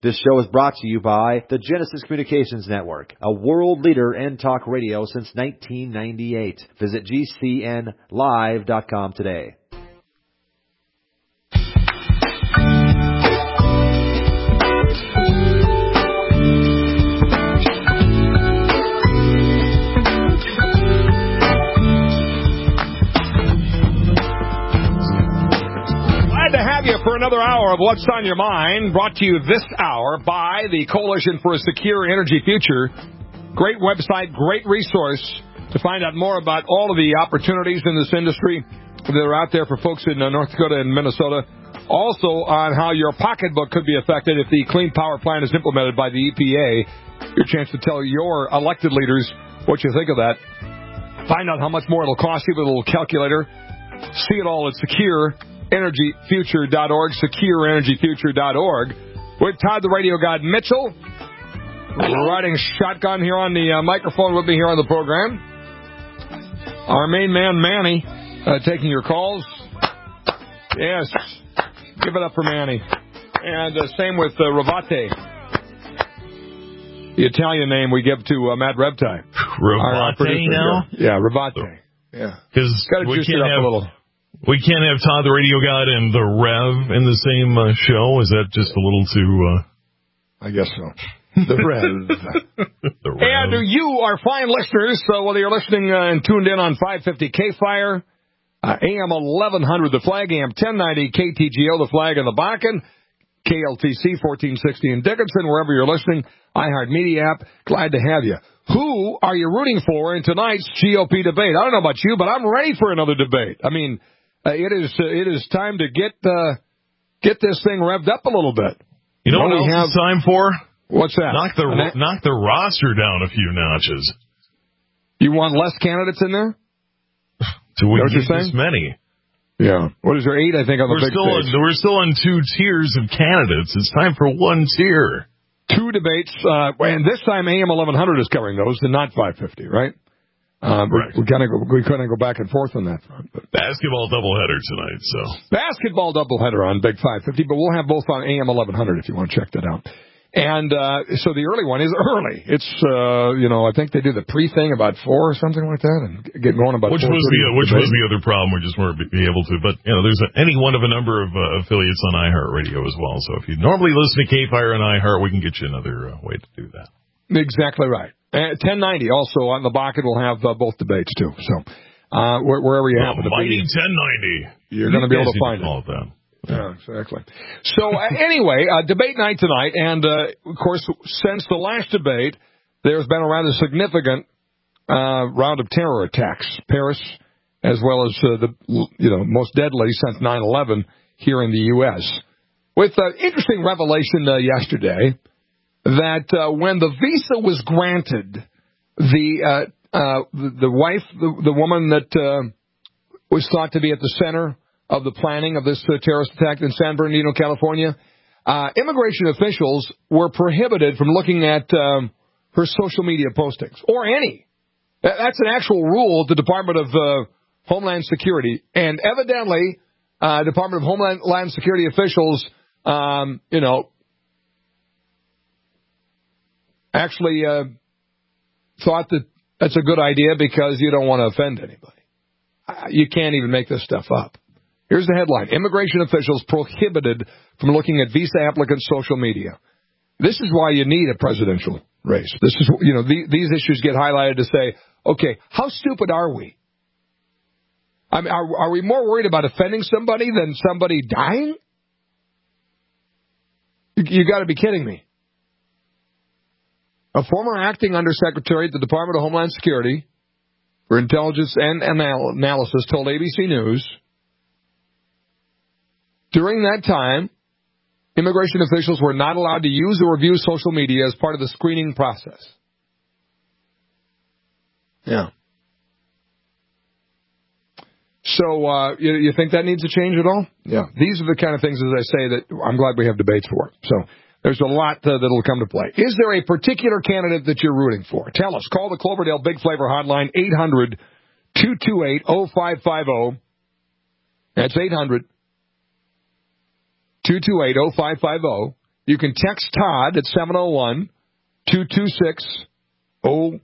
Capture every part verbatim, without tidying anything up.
This show is brought to you by the Genesis Communications Network, a world leader in talk radio since nineteen ninety-eight. Visit G C N live dot com today. For another hour of What's on Your Mind, brought to you this hour by the Coalition for a Secure Energy Future. Great website, great resource to find out more about all of the opportunities in this industry that are out there for folks in North Dakota and Minnesota. Also on how your pocketbook could be affected if the Clean Power Plan is implemented by the E P A. Your chance to tell your elected leaders what you think of that. Find out how much more it'll cost you with a little calculator. See it all at Secure energy future dot org, secure energy future dot org. With Todd the Radio God Mitchell, riding shotgun here on the uh, microphone with me here on the program. Our main man, Manny, uh, taking your calls. Yes, give it up for Manny. And uh, same with uh, Ravate, the Italian name we give to uh, Matt Reptai. Ravate now? Here. Yeah, Ravate. Yeah. Because got to juice it up have... a little. We can't have Todd the Radio God and the Rev in the same uh, show. Is that just a little too... Uh... I guess so. The Rev. the Rev. And you are fine listeners, so whether you're listening uh, and tuned in on five fifty K-Fire, uh, A M eleven hundred The Flag, A M ten ninety K T G O The Flag in the Bakken, K L T C fourteen sixty in Dickinson, wherever you're listening, iHeartMedia app, glad to have you. Who are you rooting for in tonight's G O P debate? I don't know about you, but I'm ready for another debate. I mean... Uh, it is uh, it is time to get uh, get this thing revved up a little bit. You know what else have... it's time for? What's that? Knock the that... knock the roster down a few notches. You want less candidates in there? Do we need this many? Yeah. What is there, eight, I think, on the we're big still stage? On, we're still on two tiers of candidates. It's time for one tier. Two debates, uh, and this time A M eleven hundred is covering those and not five fifty, right? Um, right. We, we kind of we couldn't go back and forth on that front. But. Basketball doubleheader tonight, so basketball doubleheader on Big five fifty, but we'll have both on A M eleven hundred if you want to check that out. And uh, so the early one is early. It's uh, you know I think they do the pre thing about four or something like that, and get going about. Which was the which was the other problem? We just weren't be able to. But you know, there's a, any one of a number of uh, affiliates on iHeartRadio as well. So if you normally listen to K-Fire and iHeart, we can get you another uh, way to do that. Exactly right. Uh, ten ninety also on the Bakken will have uh, both debates too. So uh, wh- wherever you happen to be, mighty ten ninety, you're going to be able to find it. That. Yeah, exactly. So uh, anyway, uh, debate night tonight, and uh, of course, since the last debate, there's been a rather significant uh, round of terror attacks, Paris, as well as uh, the you know most deadly since nine eleven here in the U S With an uh, interesting revelation uh, yesterday. That uh, when the visa was granted, the uh, uh, the, the wife, the, the woman that uh, was thought to be at the center of the planning of this uh, terrorist attack in San Bernardino, California, uh, immigration officials were prohibited from looking at um, her social media postings, or any. That's an actual rule at the Department of uh, Homeland Security, and evidently, uh, Department of Homeland Security officials, um, you know, actually uh, thought that that's a good idea because you don't want to offend anybody. Uh, you can't even make this stuff up. Here's the headline. Immigration officials prohibited from looking at visa applicants' social media. This is why you need a presidential race. This is, you know, the, these issues get highlighted to say, okay, how stupid are we? I mean, are, are we more worried about offending somebody than somebody dying? You, you got to be kidding me. A former acting undersecretary at the Department of Homeland Security for Intelligence and Anal- Analysis told A B C News, during that time, immigration officials were not allowed to use or review social media as part of the screening process. Yeah. So, uh, you, you think that needs to change at all? Yeah. These are the kind of things, as I say, that I'm glad we have debates for. So, there's a lot uh, that'll come to play. Is there a particular candidate that you're rooting for? Tell us. Call the Cloverdale Big Flavor Hotline, eight hundred two two eight oh five five oh. That's eight hundred two two eight oh five five oh. You can text Todd at seven oh one, two two six, oh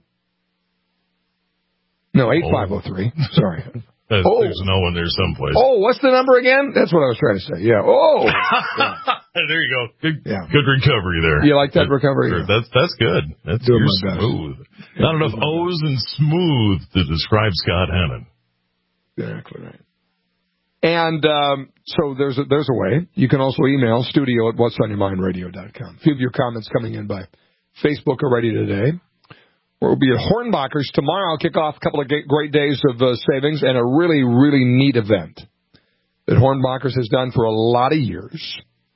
no, eight five oh three. Sorry. There's, oh. there's no one there someplace. Oh, what's the number again? That's what I was trying to say. Yeah. Oh. Yeah. There you go. Good, yeah. good recovery there. You like that good, recovery? Sure. That's that's good. That's Doing you're my best. smooth. Yeah, Not enough O's and smooth to describe Scott Hannon. Exactly right. And um, so there's a, there's a way. You can also email studio at what's on your mind radio dot com. A few of your comments coming in by Facebook already today. We'll be at Hornbachers tomorrow. I'll kick off a couple of great days of uh, savings and a really, really neat event that Hornbachers has done for a lot of years,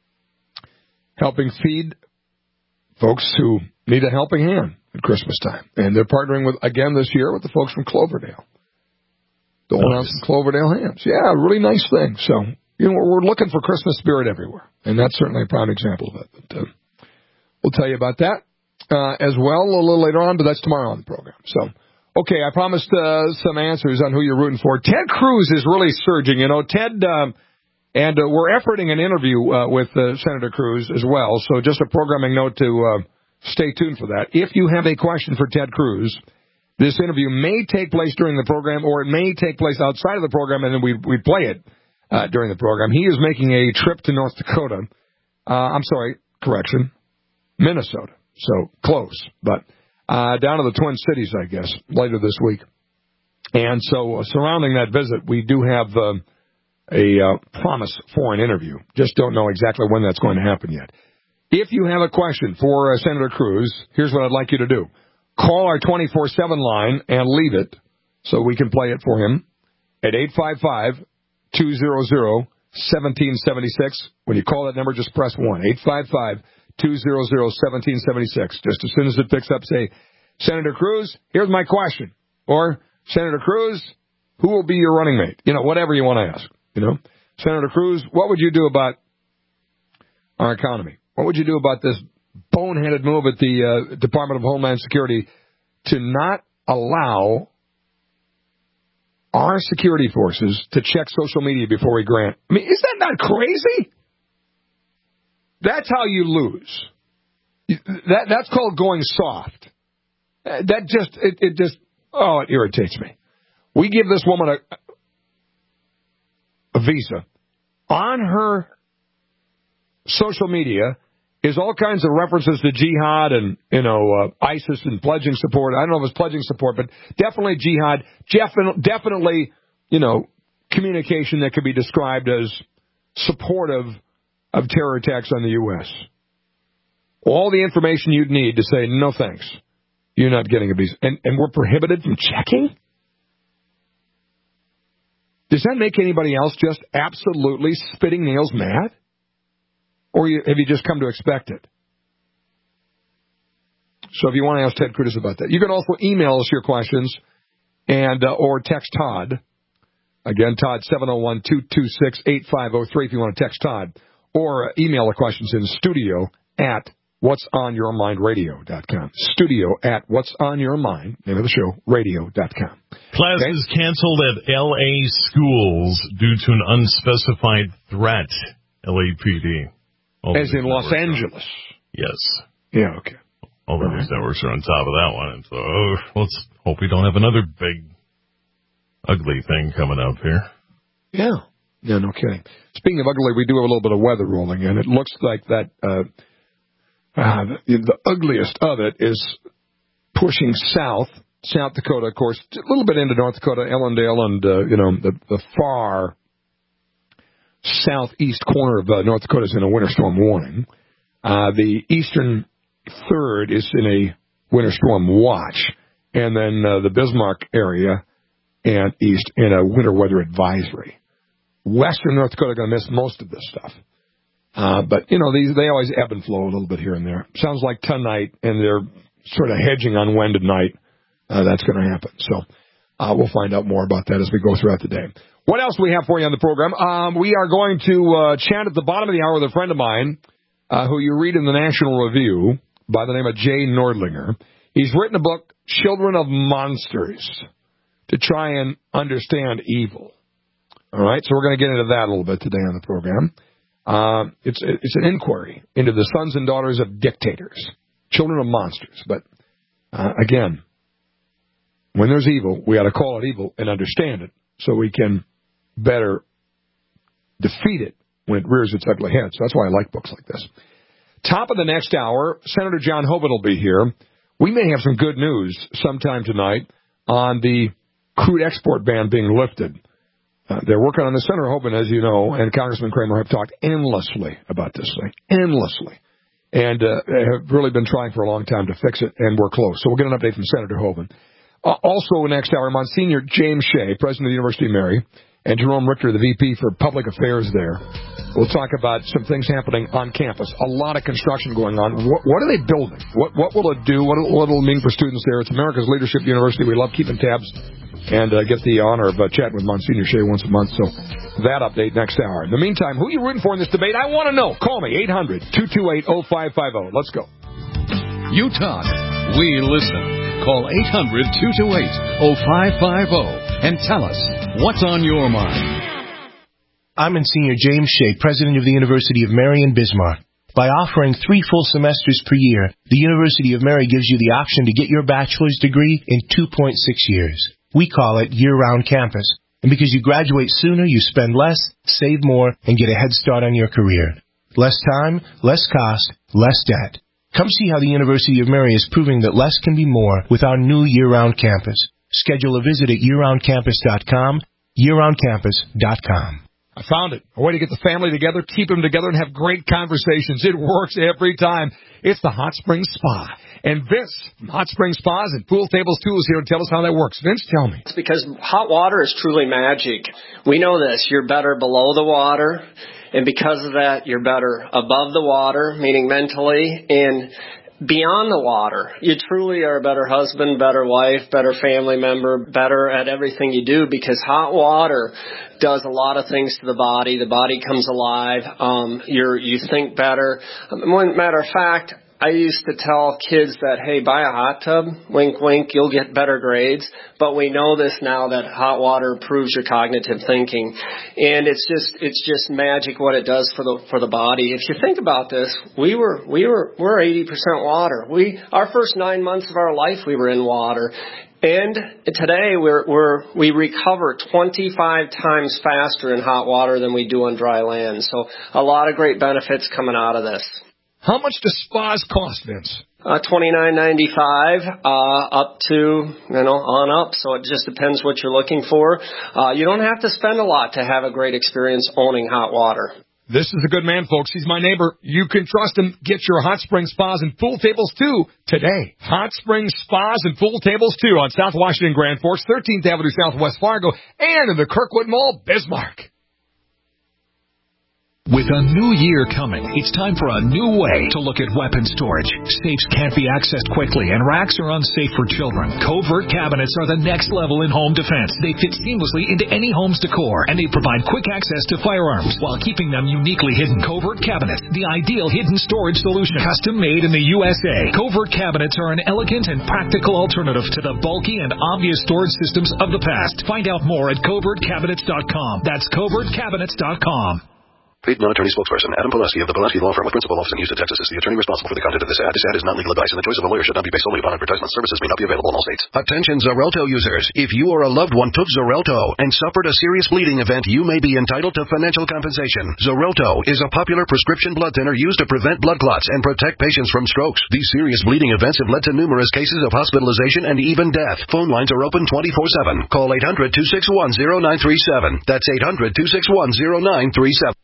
helping feed folks who need a helping hand at Christmas time. And they're partnering with, again this year, with the folks from Cloverdale. Doling out some Cloverdale hams. Yeah, really nice thing. So, you know, we're looking for Christmas spirit everywhere. And that's certainly a prime example of it. But uh, we'll tell you about that. Uh, as well a little later on, but that's tomorrow on the program. So, okay, I promised uh, some answers on who you're rooting for. Ted Cruz is really surging. You know, Ted, um, and uh, we're efforting an interview uh, with uh, Senator Cruz as well. So just a programming note to uh, stay tuned for that. If you have a question for Ted Cruz, this interview may take place during the program, or it may take place outside of the program, and then we we play it uh, during the program. He is making a trip to North Dakota. Uh, I'm sorry, correction, Minnesota. So close, but uh, down to the Twin Cities, I guess, later this week. And so uh, surrounding that visit, we do have uh, a uh, promise for an interview. Just don't know exactly when that's going to happen yet. If you have a question for uh, Senator Cruz, here's what I'd like you to do. Call our twenty-four seven line and leave it so we can play it for him at eight five five, two hundred, one seven seven six. When you call that number, just press one. eight five five, two hundred, one seven seven six. Just as soon as it picks up, say, Senator Cruz, here's my question. Or, Senator Cruz, who will be your running mate? You know, whatever you want to ask. You know, Senator Cruz, what would you do about our economy? What would you do about this boneheaded move at the uh, Department of Homeland Security to not allow our security forces to check social media before we grant? I mean, is that not crazy? That's how you lose. That that's called going soft. That just it, it just oh it irritates me. We give this woman a a visa on her social media is all kinds of references to jihad and you know uh, ISIS and pledging support. I don't know if it's pledging support, but definitely jihad. Definitely you know communication that could be described as supportive of terror attacks on the U S All the information you'd need to say, no thanks, you're not getting a visa. And, and we're prohibited from checking? Does that make anybody else just absolutely spitting nails mad? Or you, have you just come to expect it? So if you want to ask Ted Cruz about that. You can also email us your questions and uh, or text Todd. Again, Todd, seven oh one, two two six, eight five oh three if you want to text Todd. Or email the questions in studio at what's on your mind radio dot com. Studio at what's on your mind, name of the show, radio dot com. Classes okay? canceled at L A schools due to an unspecified threat, L A P D. All As in Los Angeles. Are. Yes. Yeah, okay. All the news networks are on top of that one. And so, oh, let's hope we don't have another big, ugly thing coming up here. Yeah. Yeah, no kidding. Speaking of ugly, we do have a little bit of weather rolling in. It looks like that uh, uh, the, the ugliest of it is pushing south, South Dakota, of course, a little bit into North Dakota, Ellendale, and, uh, you know, the, the far southeast corner of uh, North Dakota is in a winter storm warning. Uh, the eastern third is in a winter storm watch. And then uh, the Bismarck area and east in a winter weather advisory. Western North Dakota are going to miss most of this stuff. Uh, but, you know, these they always ebb and flow a little bit here and there. Sounds like tonight, and they're sort of hedging on when tonight uh, that's going to happen. So uh, we'll find out more about that as we go throughout the day. What else do we have for you on the program? Um, we are going to uh, chat at the bottom of the hour with a friend of mine uh, who you read in the National Review by the name of Jay Nordlinger. He's written a book, Children of Monsters, to try and understand evil. All right, so we're going to get into that a little bit today on the program. Uh, it's it's an inquiry into the sons and daughters of dictators, children of monsters. But, uh, again, when there's evil, we ought to call it evil and understand it so we can better defeat it when it rears its ugly head. So that's why I like books like this. Top of the next hour, Senator John Hoeven will be here. We may have some good news sometime tonight on the crude export ban being lifted. Uh, they're working on the Senator Hoeven, as you know, and Congressman Kramer have talked endlessly about this thing, endlessly, and uh, have really been trying for a long time to fix it, and we're close. So we'll get an update from Senator Hoeven. Uh, also, next hour, Monsignor James Shea, president of the University of Mary, and Jerome Richter, the V P for Public Affairs there. We'll talk about some things happening on campus. A lot of construction going on. What, what are they building? What, what will it do? What will it mean for students there? It's America's Leadership University. We love keeping tabs and uh, get the honor of uh, chatting with Monsignor Shea once a month. So that update next hour. In the meantime, who are you rooting for in this debate? I want to know. Call me, eight hundred, two two eight, oh five five oh. Let's go. You talk. We listen. Call eight hundred, two two eight, oh five five oh and tell us what's on your mind. I'm Monsignor James Shea, president of the University of Mary in Bismarck. By offering three full semesters per year, the University of Mary gives you the option to get your bachelor's degree in two point six years. We call it year-round campus. And because you graduate sooner, you spend less, save more, and get a head start on your career. Less time, less cost, less debt. Come see how the University of Mary is proving that less can be more with our new year-round campus. Schedule a visit at year round campus dot com, year round campus dot com. I found it. A way to get the family together, keep them together, and have great conversations. It works every time. It's the Hot Springs Spa. And Vince from Hot Springs Spas and Pool Tables Tools here to tell us how that works. Vince, tell me. It's because hot water is truly magic. We know this. You're better below the water. And because of that, you're better above the water, meaning mentally, and beyond the water. You truly are a better husband, better wife, better family member, better at everything you do, because hot water does a lot of things to the body. The body comes alive. Um, you're, you think better. Um, one matter of fact, I used to tell kids that, hey, buy a hot tub, wink, wink, you'll get better grades. But we know this now that hot water improves your cognitive thinking. And it's just, it's just magic what it does for the, for the body. If you think about this, we were, we were, we're eighty percent water. We, our first nine months of our life, we were in water. And today we're, we're, we recover twenty-five times faster in hot water than we do on dry land. So a lot of great benefits coming out of this. How much do spas cost, Vince? Uh, twenty-nine ninety-five, uh, up to, you know, on up. So it just depends what you're looking for. Uh, you don't have to spend a lot to have a great experience owning hot water. This is a good man, folks. He's my neighbor. You can trust him. Get your Hot Springs Spas and Pool Tables, too, today. Hot Springs Spas and Pool Tables, too, on South Washington Grand Forks, thirteenth Avenue Southwest Fargo, and in the Kirkwood Mall, Bismarck. With a new year coming, it's time for a new way to look at weapon storage. Safes can't be accessed quickly, and racks are unsafe for children. Covert cabinets are the next level in home defense. They fit seamlessly into any home's decor, and they provide quick access to firearms while keeping them uniquely hidden. Covert cabinets, the ideal hidden storage solution. Custom made in the U S A. Covert cabinets are an elegant and practical alternative to the bulky and obvious storage systems of the past. Find out more at covert cabinets dot com. That's covert cabinets dot com. Paid non-attorney spokesperson Adam Pulaski of the Pulaski Law Firm with principal office in Houston, Texas is the attorney responsible for the content of this ad. This ad is not legal advice, and the choice of a lawyer should not be based solely upon advertisement. Services may not be available in all states. Attention Xarelto users. If you or a loved one took Xarelto and suffered a serious bleeding event, you may be entitled to financial compensation. Xarelto is a popular prescription blood thinner used to prevent blood clots and protect patients from strokes. These serious bleeding events have led to numerous cases of hospitalization and even death. Phone lines are open twenty-four seven. Call eight hundred, two six one, zero nine three seven. That's eight hundred, two six one, zero nine three seven.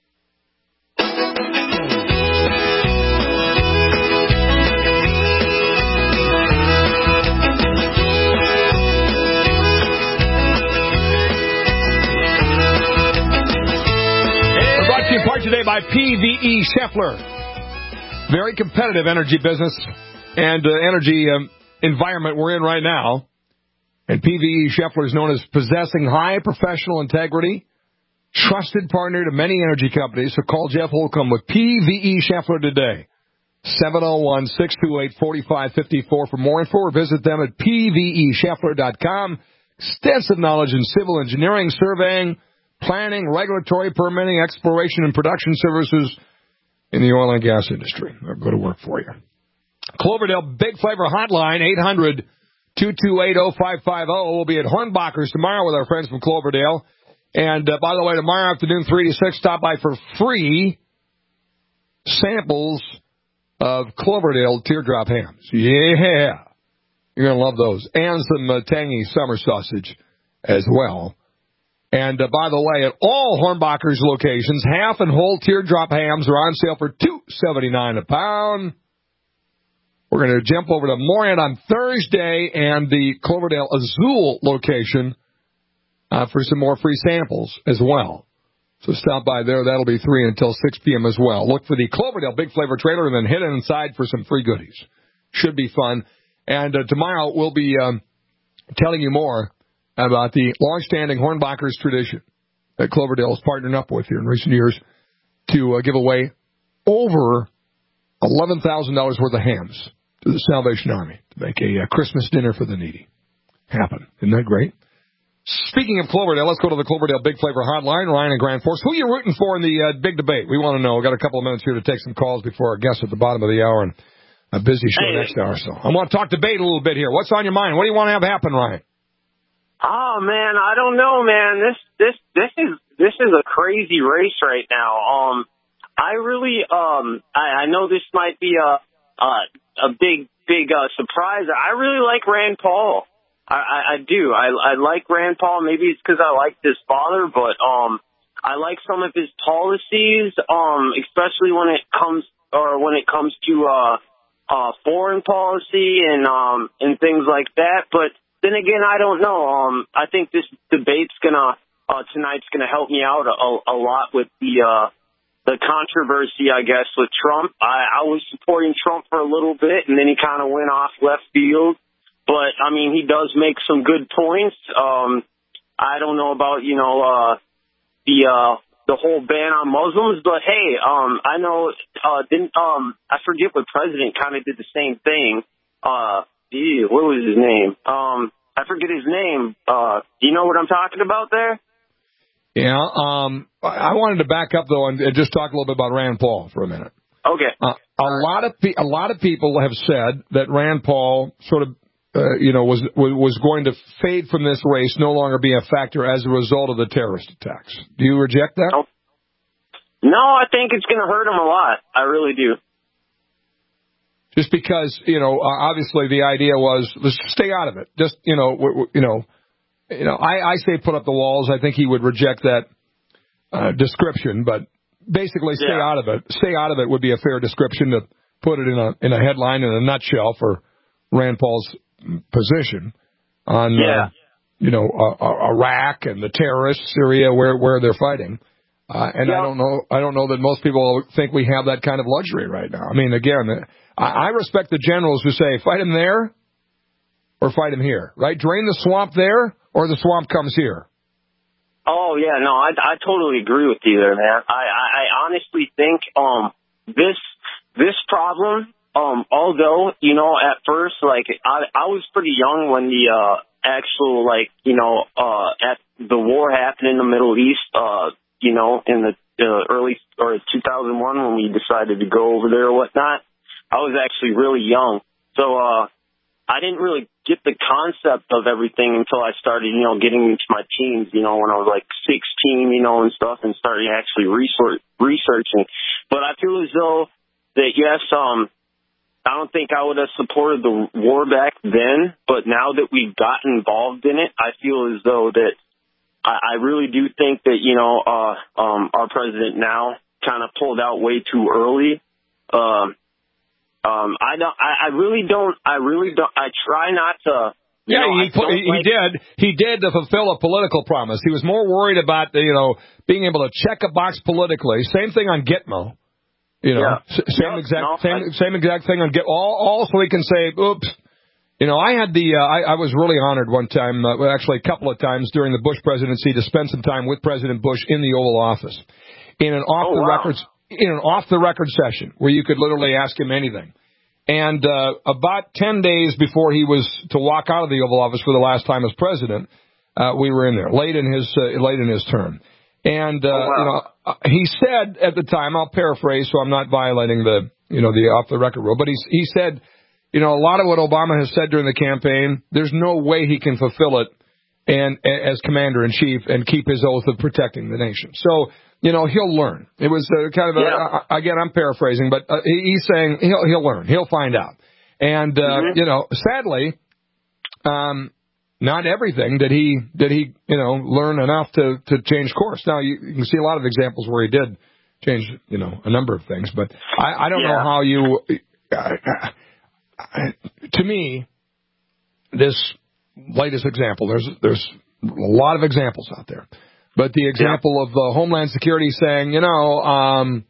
In part today by P V E Schaeffler. Very competitive energy business and uh, energy um, environment we're in right now. And P V E Schaeffler is known as possessing high professional integrity, trusted partner to many energy companies. So call Jeff Holcomb with P V E Schaeffler today. seven oh one, six two eight, four five five four for more info, or visit them at P V E Schaeffler dot com. Extensive knowledge in civil engineering, surveying, planning, regulatory, permitting, exploration, and production services in the oil and gas industry. They'll go to work for you. Cloverdale Big Flavor Hotline, eight hundred, two two eight, oh five five oh. We'll be at Hornbacher's tomorrow with our friends from Cloverdale. And, uh, by the way, tomorrow afternoon, three to six, stop by for free samples of Cloverdale teardrop hams. Yeah. You're going to love those. And some uh, tangy summer sausage as well. And, uh, by the way, at all Hornbacher's locations, half and whole teardrop hams are on sale for two dollars and seventy-nine cents a pound. We're going to jump over to Morehead on Thursday and the Cloverdale Azul location uh, for some more free samples as well. So stop by there. That'll be three until six p.m. as well. Look for the Cloverdale Big Flavor trailer and then hit it inside for some free goodies. Should be fun. And uh, tomorrow we'll be um, telling you more about the long-standing Hornbacher's tradition that Cloverdale has partnered up with here in recent years to uh, give away over eleven thousand dollars worth of hams to the Salvation Army to make a uh, Christmas dinner for the needy happen. Isn't that great? Speaking of Cloverdale, let's go to the Cloverdale Big Flavor Hotline. Ryan and Grand Forks. Who are you rooting for in the uh, big debate? We want to know. We've got a couple of minutes here to take some calls before our guests at the bottom of the hour and a busy show hey. next hour. So I want to talk debate a little bit here. What's on your mind? What do you want to have happen, Ryan? Oh man, I don't know, man. This this this is this is a crazy race right now. Um, I really um I, I know this might be a a, a big big uh, surprise. I really like Rand Paul. I, I, I do. I, I like Rand Paul. Maybe it's because I like his father, but um, I like some of his policies, um, especially when it comes or when it comes to uh, uh, foreign policy and um, and things like that. But then again, I don't know. Um, I think this debate's gonna uh, tonight's gonna help me out a, a lot with the uh, the controversy, I guess, with Trump. I, I was supporting Trump for a little bit, and then he kind of went off left field. But, I mean, he does make some good points. Um, I don't know about, you know, uh, the uh, the whole ban on Muslims. But, hey, um, I know, uh, didn't um, I forget what president kind of did the same thing. Uh, ew, what was his name? Um, I forget his name. Uh, do you know what I'm talking about there? Yeah. Um, I wanted to back up, though, and just talk a little bit about Rand Paul for a minute. Okay. Uh, a lot of pe- a lot of people have said that Rand Paul sort of Uh, you know, was was going to fade from this race, no longer be a factor as a result of the terrorist attacks. Do you reject that? No, no I think it's going to hurt him a lot. I really do. Just because, you know, obviously the idea was let's stay out of it. Just, you know, w- w- you know, you know, I, I say put up the walls. I think he would reject that uh, description, but basically stay yeah. out of it. Stay out of it would be a fair description to put it in a in a headline in a nutshell for Rand Paul's position on, yeah. uh, you know, uh, uh, Iraq and the terrorists, Syria, where where they're fighting, uh, and yeah. I don't know, I don't know that most people think we have that kind of luxury right now. I mean, again, I, I respect the generals who say fight him there or fight him here, right? Drain the swamp there or the swamp comes here. Oh yeah, no, I, I totally agree with you there, man. I, I, I honestly think um this this problem. Um, although, you know, at first, like, I, I was pretty young when the, uh, actual, like, you know, uh, at the war happened in the Middle East, uh, you know, in the, uh, early, or two thousand one when we decided to go over there or whatnot. I was actually really young. So, uh, I didn't really get the concept of everything until I started, you know, getting into my teens, you know, when I was like sixteen, you know, and stuff, and started actually research, researching. But I feel as though that, yes, um, I don't think I would have supported the war back then, but now that we've gotten involved in it, I feel as though that I, I really do think that, you know, uh, um, our president now kind of pulled out way too early. Um, um, I don't, I, I really don't, I really don't, I try not to. You yeah, know, he, put, he, like, he did. He did to fulfill a political promise. He was more worried about, you know, being able to check a box politically. Same thing on Gitmo. You know, yeah. same no, exact no, same I, same exact thing on get all all so he can say, oops. You know, I had the uh, I, I was really honored one time, uh, well, actually a couple of times during the Bush presidency to spend some time with President Bush in the Oval Office in an off oh, the wow. record in an off the record session where you could literally ask him anything. And uh, about ten days before he was to walk out of the Oval Office for the last time as president, uh, we were in there late in his uh, late in his term. And, uh, oh, wow. you know, he said at the time, I'll paraphrase so I'm not violating the, you know, the off-the-record rule, but he, he said, you know, a lot of what Obama has said during the campaign, there's no way he can fulfill it and as commander-in-chief and keep his oath of protecting the nation. So, you know, he'll learn. It was uh, kind of a, yeah. uh, again, I'm paraphrasing, but uh, he's saying he'll he'll learn. He'll find out. And, uh, mm-hmm. you know, sadly, um, not everything did he, did he, you know, learn enough to, to change course. Now, you, you can see a lot of examples where he did change, you know, a number of things, but I, I don't yeah. know how you, uh, to me, this latest example, there's, there's a lot of examples out there, but the example yeah. of uh, Homeland Security saying, you know, um,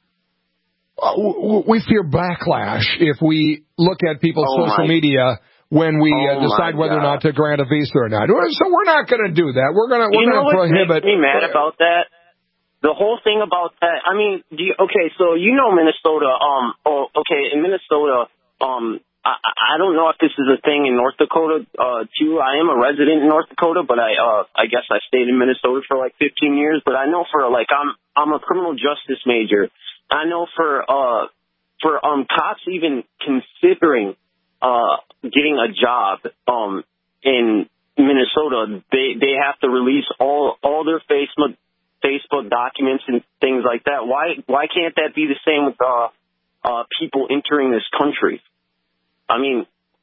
we fear backlash if we look at people's oh social my. media when we oh uh, decide whether God. or not to grant a visa or not. So we're not going to do that. We're going to we're going to prohibit. You know what makes me mad about that? The whole thing about that. I mean, do you, okay, so you know Minnesota. Um, oh, okay, in Minnesota. Um, I, I don't know if this is a thing in North Dakota uh, too. I am a resident in North Dakota, but I uh, I guess I stayed in Minnesota for like fifteen years. But I know for like I'm I'm a criminal justice major. I know for uh for um cops even considering uh getting a job um in Minnesota, they they have to release all all their Facebook Facebook documents and things like that. Why why can't that be the same with uh uh people entering this country? I mean,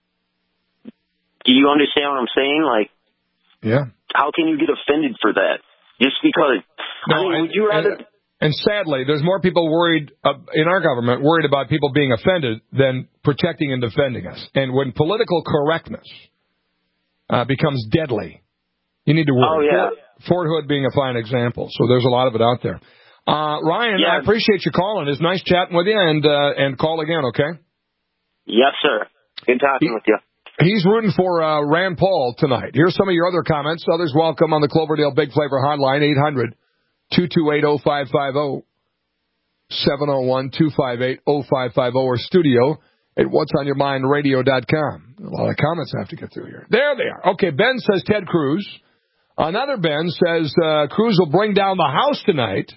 do you understand what I'm saying? Like, yeah. How can you get offended for that? Just because? No, I mean, and, would you rather? And, And sadly, there's more people worried uh, in our government worried about people being offended than protecting and defending us. And when political correctness uh, becomes deadly, you need to worry. Oh, yeah. Fort, Fort Hood being a fine example. So there's a lot of it out there. Uh, Ryan, yeah. I appreciate you calling. It's nice chatting with you, and uh, and call again, okay? Yes, sir. Good talking he, with you. He's rooting for uh, Rand Paul tonight. Here's some of your other comments. Others welcome on the Cloverdale Big Flavor Hotline, eight hundred two two eight oh five five oh, seven oh one two five eight oh five five oh, or studio at what's on your mind radio dot com. A lot of comments I have to get through here. There they are. Okay, Ben says Ted Cruz. Another Ben says uh, Cruz will bring down the House tonight.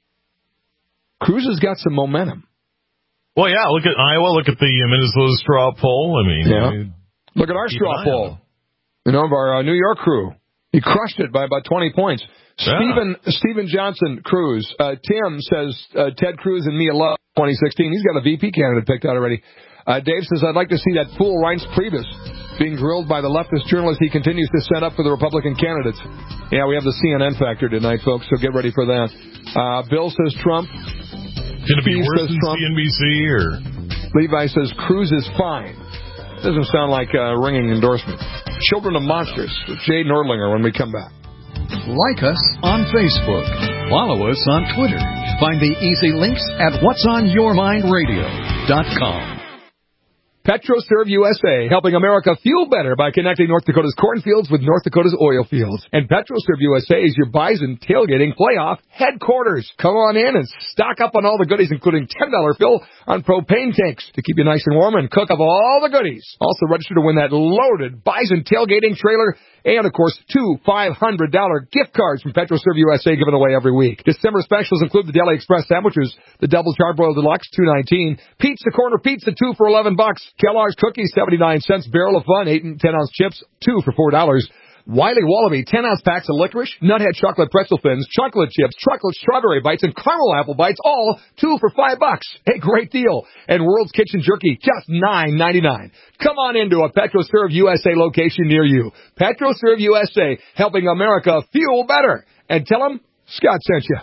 Cruz has got some momentum. Well, yeah, look at Iowa. Look at the Minnesota straw poll. I mean, yeah. I mean look at our straw poll. You know, of our uh, New York crew. He crushed it by about twenty points. Yeah. Stephen Stephen Johnson Cruz. Uh, Tim says uh, Ted Cruz and Mia Love twenty sixteen. He's got a V P candidate picked out already. Uh, Dave says, I'd like to see that fool Reince Priebus being grilled by the leftist journalist he continues to set up for the Republican candidates. Yeah, we have the C N N factor tonight, folks, so get ready for that. Uh, Bill says Trump. Can it be Steve worse than Trump. C N B C? Or Levi says Cruz is fine. Doesn't sound like a ringing endorsement. Children of Monsters with Jay Nordlinger when we come back. Like us on Facebook. Follow us on Twitter. Find the easy links at whats on your mind radio dot com. PetroServe U S A, helping America fuel better by connecting North Dakota's cornfields with North Dakota's oil fields. And PetroServe U S A is your Bison tailgating playoff headquarters. Come on in and stock up on all the goodies, including ten dollars fill on propane tanks to keep you nice and warm and cook up all the goodies. Also register to win that loaded Bison tailgating trailer and, of course, two five hundred dollars gift cards from PetroServe U S A given away every week. December specials include the Deli Express sandwiches, the Double Charbroiled Deluxe, two nineteen, Pizza Corner Pizza, two for eleven bucks, Kellogg's Cookies, seventy-nine cents, Barrel of Fun, eight and ten ounce chips, two for four dollars. Wiley Wallaby, ten ounce packs of licorice, Nuthead chocolate pretzel fins, chocolate chips, chocolate strawberry bites, and caramel apple bites, all two for five bucks. A great deal. And World's Kitchen Jerky, just nine ninety-nine. Come on into a PetroServe U S A location near you. PetroServe U S A, helping America fuel better. And tell them Scott sent you.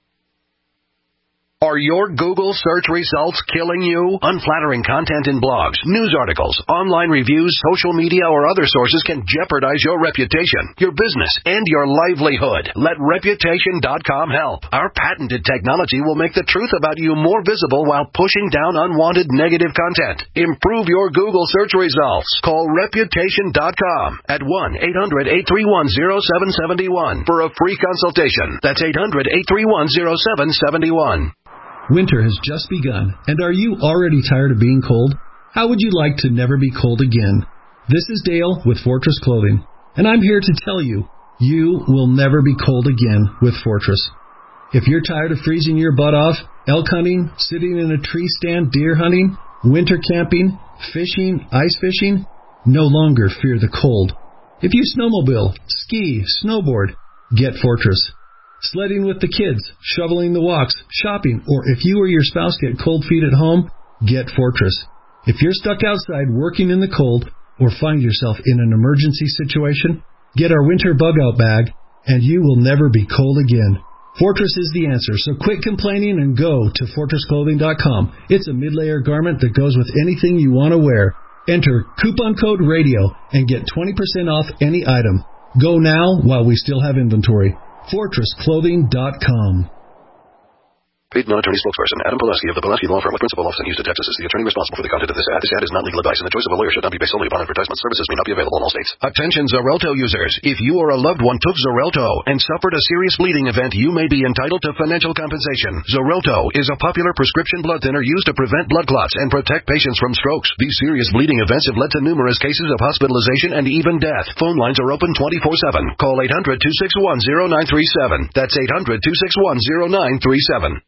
Are your Google search results killing you? Unflattering content in blogs, news articles, online reviews, social media, or other sources can jeopardize your reputation, your business, and your livelihood. Let Reputation dot com help. Our patented technology will make the truth about you more visible while pushing down unwanted negative content. Improve your Google search results. Call Reputation dot com at one eight hundred eight three one oh seven seven one for a free consultation. That's eight hundred eight three one oh seven seven one. Winter has just begun, and are you already tired of being cold? How would you like to never be cold again? This is Dale with Fortress Clothing, and I'm here to tell you, You will never be cold again with Fortress. If you're tired of freezing your butt off, elk hunting, sitting in a tree stand, deer hunting, winter camping, fishing, ice fishing, no longer fear the cold. If you snowmobile, ski, snowboard, get Fortress. Sledding with the kids, shoveling the walks, shopping, or if you or your spouse get cold feet at home, get Fortress. If you're stuck outside working in the cold or find yourself in an emergency situation, get our winter bug-out bag, and you will never be cold again. Fortress is the answer, so quit complaining and go to fortress clothing dot com. It's a mid-layer garment that goes with anything you want to wear. Enter coupon code RADIO and get twenty percent off any item. Go now while we still have inventory. fortress clothing dot com. Paid non-attorney spokesperson Adam Pulaski of the Pulaski Law Firm with principal office in Houston, Texas is the attorney responsible for the content of this ad. This ad is not legal advice, and the choice of a lawyer should not be based solely upon advertisement. Services may not be available in all states. Attention Xarelto users. If you or a loved one took Xarelto and suffered a serious bleeding event, you may be entitled to financial compensation. Xarelto is a popular prescription blood thinner used to prevent blood clots and protect patients from strokes. These serious bleeding events have led to numerous cases of hospitalization and even death. Phone lines are open twenty-four seven. Call eight hundred, two six one, zero nine three seven. That's eight hundred, two six one, zero nine three seven.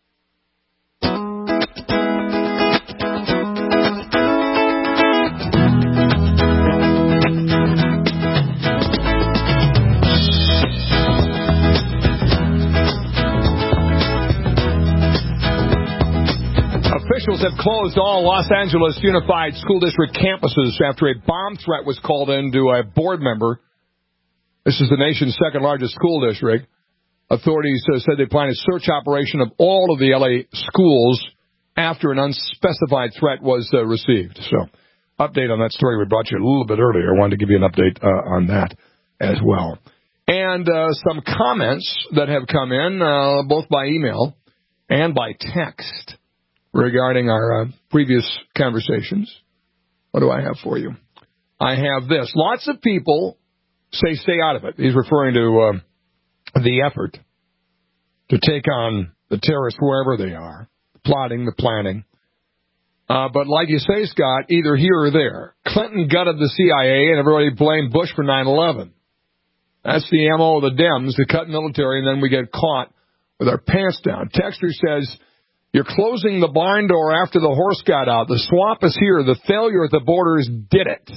Officials have closed all Los Angeles Unified School District campuses after a bomb threat was called in to a board member. This is the nation's second largest school district. Authorities uh, said they plan a search operation of all of the L A schools after an unspecified threat was uh, received. So, update on that story we brought you a little bit earlier. I wanted to give you an update uh, on that as well. And uh, some comments that have come in, uh, both by email and by text, regarding our uh, previous conversations. What do I have for you? I have this. Lots of people say stay out of it. He's referring to uh, the effort to take on the terrorists wherever they are, the plotting, the planning. Uh, but like you say, Scott, either here or there. Clinton gutted the C I A and everybody blamed Bush for nine eleven. That's the M O of the Dems, the cut military, and then we get caught with our pants down. Texter says, you're closing the barn door after the horse got out. The swamp is here. The failure at the borders did it.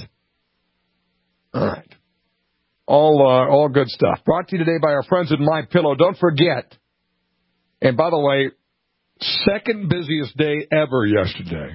All right. All uh, all good stuff. Brought to you today by our friends at MyPillow. Don't forget. And by the way, second busiest day ever yesterday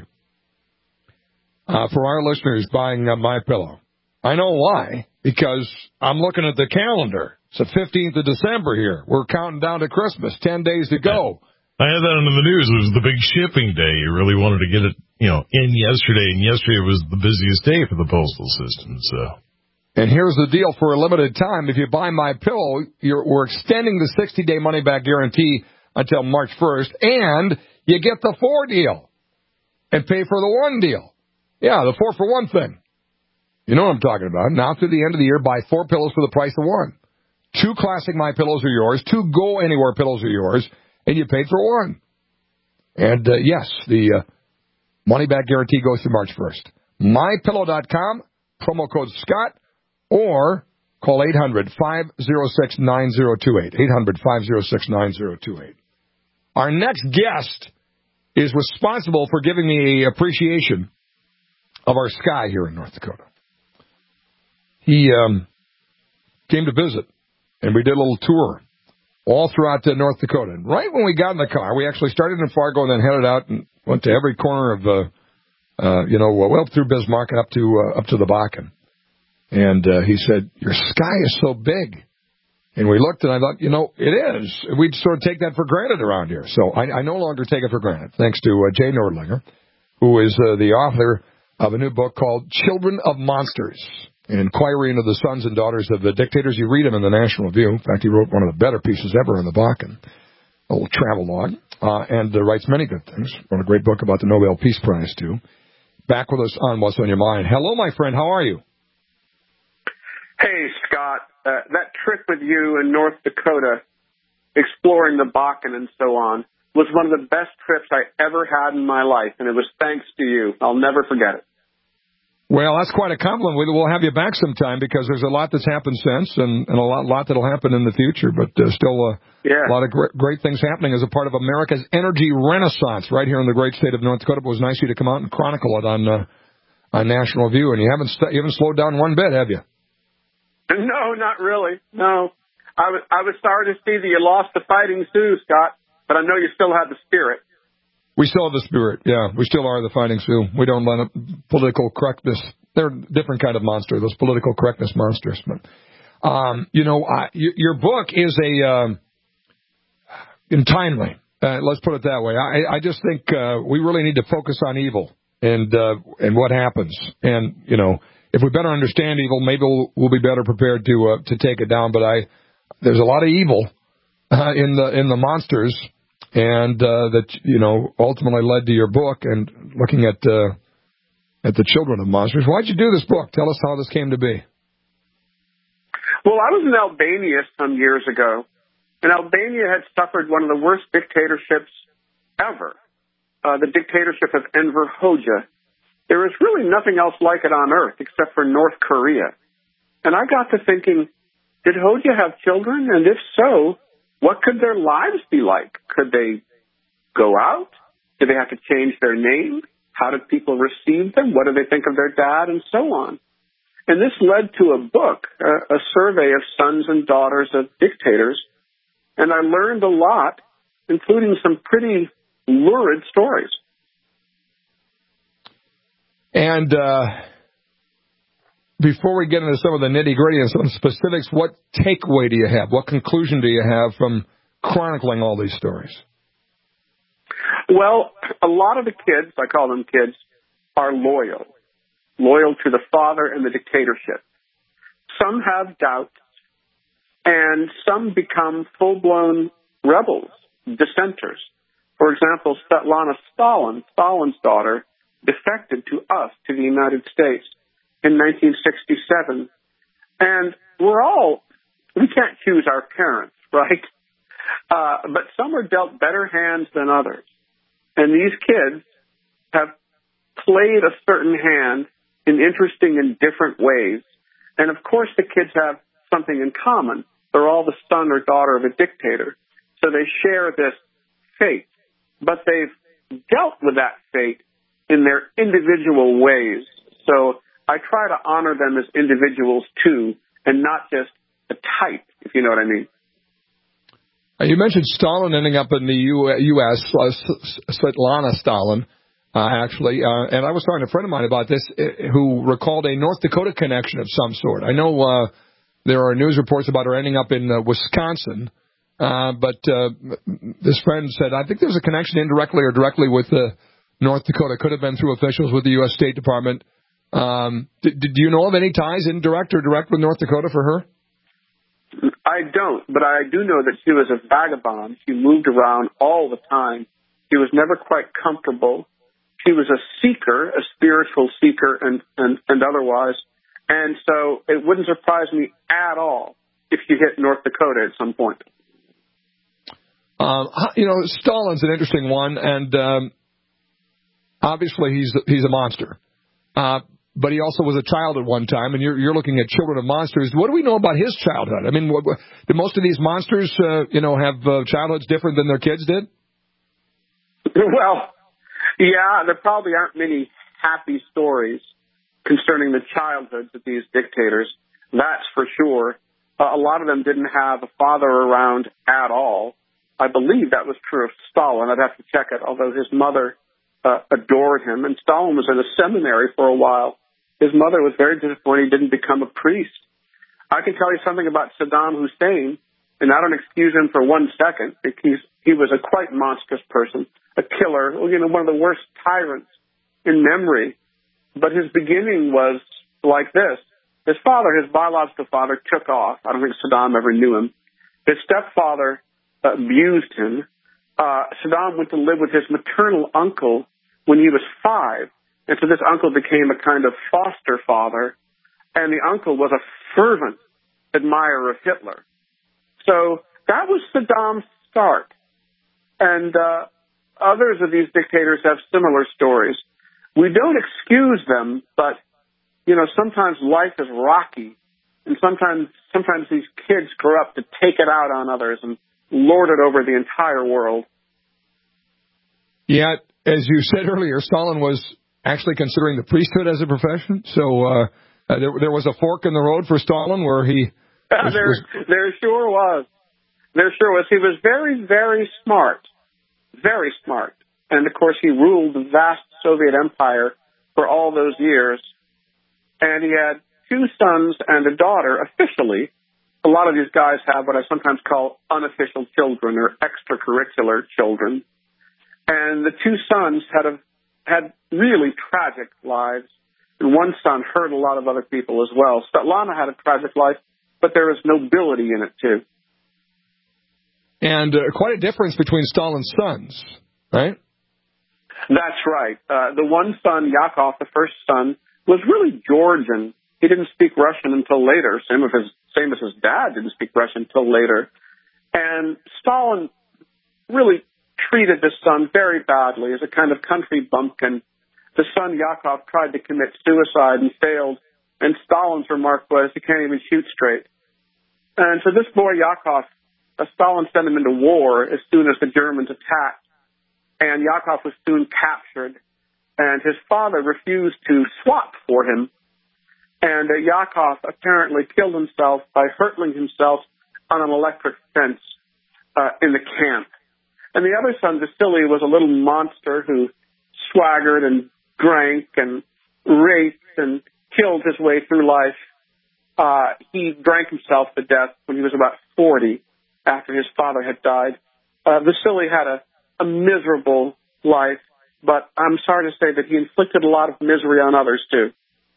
uh, for our listeners buying uh, MyPillow. I know why. Because I'm looking at the calendar. It's the fifteenth of December here. We're counting down to Christmas. Ten days to go. I had that on the news. It was the big shipping day. You really wanted to get it, you know, in yesterday, and yesterday was the busiest day for the postal system. So, and here's the deal: for a limited time, if you buy MyPillow, you're, we're extending the sixty-day money-back guarantee until March first, and you get the four deal and pay for the one deal. Yeah, the four for one thing. You know what I'm talking about. Now through the end of the year, buy four pillows for the price of one. Two classic MyPillows are yours. Two Go Anywhere pillows are yours. And you paid for one. And, uh, yes, the uh, money-back guarantee goes through March first. my pillow dot com, promo code Scott, or call eight hundred, five oh six, nine oh two eight. eight hundred, five oh six, nine oh two eight. Our next guest is responsible for giving me appreciation of our sky here in North Dakota. He um, came to visit, and we did a little tour all throughout uh, North Dakota. And right when we got in the car, we actually started in Fargo and then headed out and went to every corner of, uh, uh, you know, well up through Bismarck and up to uh, up to the Bakken. And uh, he said, your sky is so big. And we looked, and I thought, you know, it is. We'd sort of take that for granted around here. So I, I no longer take it for granted, thanks to uh, Jay Nordlinger, who is uh, the author of a new book called Children of Monsters, an inquiry into the sons and daughters of the dictators. You read him in the National Review. In fact, he wrote one of the better pieces ever in the Bakken, a little travel log, uh, and uh, writes many good things. Wrote a great book about the Nobel Peace Prize, too. Back with us on What's on Your Mind. Hello, my friend. How are you? Hey, Scott. Uh, that trip with you in North Dakota, exploring the Bakken and so on, was one of the best trips I ever had in my life, and it was thanks to you. I'll never forget it. Well, that's quite a compliment. We'll have you back sometime because there's a lot that's happened since and, and a lot, lot that'll happen in the future, but uh, still uh, yeah. a lot of great, great things happening as a part of America's energy renaissance right here in the great state of North Dakota. It was nice of you to come out and chronicle it on uh, on National View, and you haven't st- you haven't slowed down one bit, have you? No, not really. No. I was, I was sorry to see that you lost the Fighting Sioux, Scott, but I know you still have the spirit. We still have the spirit, yeah. We still are the Fighting Sioux. We don't let it, political correctness. They're a different kind of monster, those political correctness monsters. But, um, you know, I, y- your book is a um, timely. Uh, let's put it that way. I, I just think uh, we really need to focus on evil and uh, and what happens. And, you know, if we better understand evil, maybe we'll, we'll be better prepared to uh, to take it down. But I, there's a lot of evil uh, in the in the monsters. And uh, that, you know, ultimately led to your book and looking at uh, at the children of monsters. Why'd you do this book? Tell us how this came to be. Well, I was in Albania some years ago, and Albania had suffered one of the worst dictatorships ever, uh, the dictatorship of Enver Hoxha. There was really nothing else like it on earth except for North Korea. And I got to thinking, did Hoxha have children? And if so, what could their lives be like? Could they go out? Did they have to change their name? How did people receive them? What did they think of their dad? And so on. And this led to a book, a, a survey of sons and daughters of dictators. And I learned a lot, including some pretty lurid stories. And uh, before we get into some of the nitty-gritty and some specifics, what takeaway do you have? What conclusion do you have from chronicling all these stories? Well, a lot of the kids, I call them kids, are loyal, loyal to the father and the dictatorship. Some have doubts, and some become full-blown rebels, dissenters. For example, Svetlana Stalin, Stalin's daughter, defected to us, to the United States, in nineteen sixty-seven. And we're all, we can't choose our parents, right? Uh, but some are dealt better hands than others. And these kids have played a certain hand in interesting and different ways. And of course the kids have something in common. They're all the son or daughter of a dictator. So they share this fate. But they've dealt with that fate in their individual ways. So I try to honor them as individuals too, and not just a type, if you know what I mean. You mentioned Stalin ending up in the U S, uh, Svetlana Stalin, uh, actually, uh, and I was talking to a friend of mine about this who recalled a North Dakota connection of some sort. I know uh, there are news reports about her ending up in uh, Wisconsin, uh, but uh, this friend said, I think there's a connection indirectly or directly with uh, North Dakota. Could have been through officials with the U S State Department. Um, do, do you know of any ties, indirect or direct, with North Dakota for her? I don't, but I do know that she was a vagabond. She moved around all the time. She was never quite comfortable. She was a seeker, a spiritual seeker and, and, and otherwise. And so it wouldn't surprise me at all if she hit North Dakota at some point. Um, you know, Stalin's an interesting one, and um, obviously he's he's a monster. Uh, but he also was a child at one time, and you're, you're looking at children of monsters. What do we know about his childhood? I mean, what, what, did most of these monsters, uh, you know, have uh, childhoods different than their kids did? Well, yeah, there probably aren't many happy stories concerning the childhoods of these dictators. That's for sure. Uh, a lot of them didn't have a father around at all. I believe that was true of Stalin. I'd have to check it, although his mother uh, adored him. And Stalin was in a seminary for a while. His mother was very disappointed he didn't become a priest. I can tell you something about Saddam Hussein, and I don't excuse him for one second. He's, he was a quite monstrous person, a killer, you know, one of the worst tyrants in memory. But his beginning was like this. His father, his biological father, took off. I don't think Saddam ever knew him. His stepfather abused him. Uh, Saddam went to live with his maternal uncle when he was five. And so this uncle became a kind of foster father, and the uncle was a fervent admirer of Hitler. So that was Saddam's start. And uh, others of these dictators have similar stories. We don't excuse them, but you know, sometimes life is rocky, and sometimes sometimes these kids grow up to take it out on others and lord it over the entire world. Yet, as you said earlier, Stalin was actually considering the priesthood as a profession. So uh, uh, there, there was a fork in the road for Stalin where he... Was, there, was... there sure was. There sure was. He was very, very smart. Very smart. And, of course, he ruled the vast Soviet empire for all those years. And he had two sons and a daughter officially. A lot of these guys have what I sometimes call unofficial children or extracurricular children. And the two sons had a, had really tragic lives. And one son hurt a lot of other people as well. Svetlana had a tragic life, but there was nobility in it, too. And uh, quite a difference between Stalin's sons, right? That's right. Uh, the one son, Yakov, the first son, was really Georgian. He didn't speak Russian until later. Same as his, same as his dad didn't speak Russian until later. And Stalin really treated this son very badly as a kind of country bumpkin. The son, Yakov, tried to commit suicide and failed. And Stalin's remark was, he can't even shoot straight. And for this boy, Yakov, uh, Stalin sent him into war as soon as the Germans attacked. And Yakov was soon captured. And his father refused to swap for him. And uh, Yakov apparently killed himself by hurtling himself on an electric fence uh, in the camp. And the other son, Vasily, was a little monster who swaggered and drank and raped and killed his way through life. Uh, he drank himself to death when he was about forty after his father had died. Uh, Vasily had a, a miserable life, but I'm sorry to say that he inflicted a lot of misery on others, too.